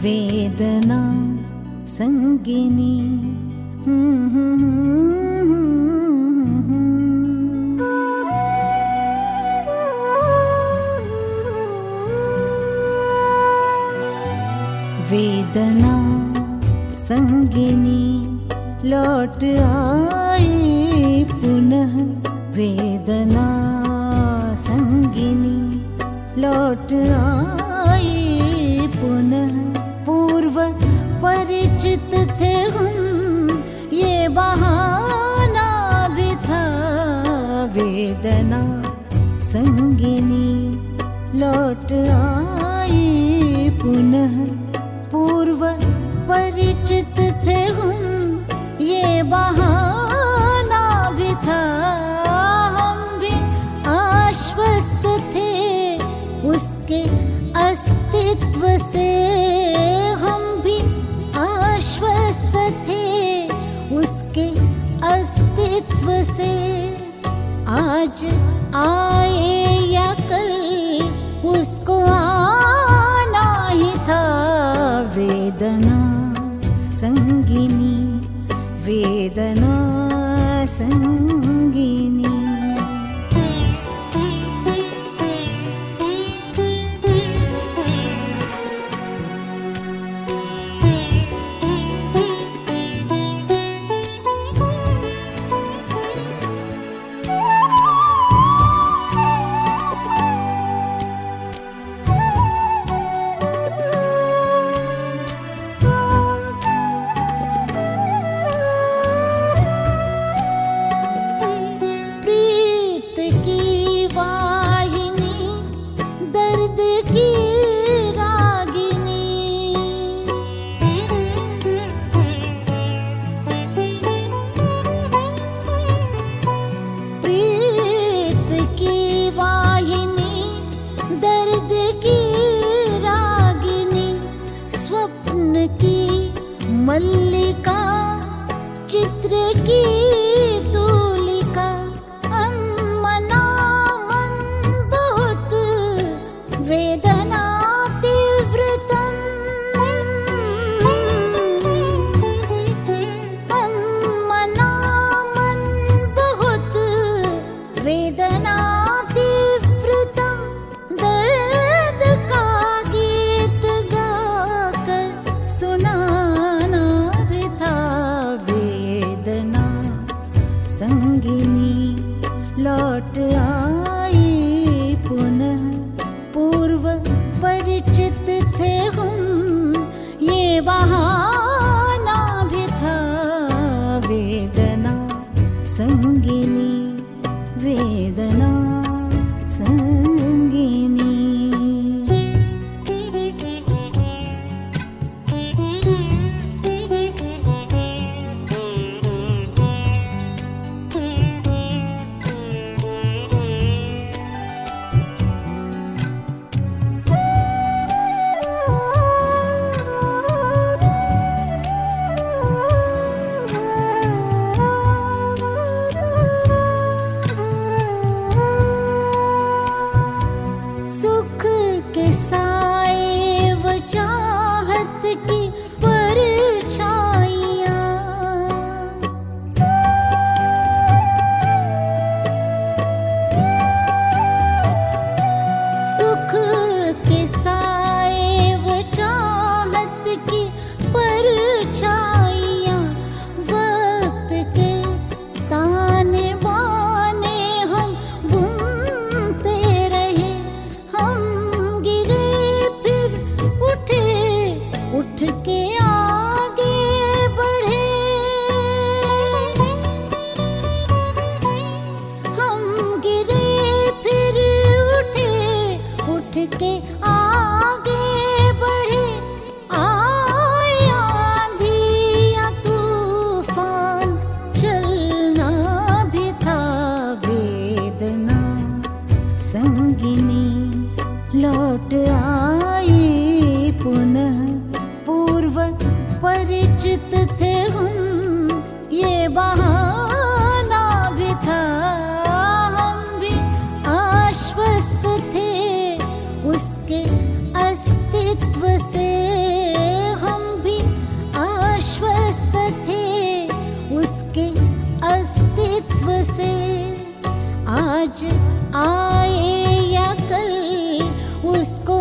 वेदना संगिनी। वेदना संगिनी लौट आई पुनः, वेदना संगिनी लौट आई पुनः। पूर्व परिचित थे हम, ये बहाना भी था। वेदना संगिनी लौट आई पुनः। पूर्व परिचित थे हम, ये बहाना भी था। हम भी आश्वस्त थे उसके अस्तित्व से। हम भी आश्वस्त थे उसके अस्तित्व से। आज आए या कल उसको आना ही था। वेदना संगिनी, वेदना संगिनी। मल्लिका चित्र की तूलिका, अनमना मन बहुत वेदना तीव्रतम। अनमना मन बहुत वेदना तीव्रतम। दर्द का गीत गाकर सुना संगिनी लौट आई पुनः। पूर्व परिचित थे हम, ये बहाना भी था। वेदना संगिनी, वेदना संगिनी। लौट आई पुनः। पूर्व परिचित थे हम, ये बहाना भी था। हम भी आश्वस्त थे उसके अस्तित्व से। जिसको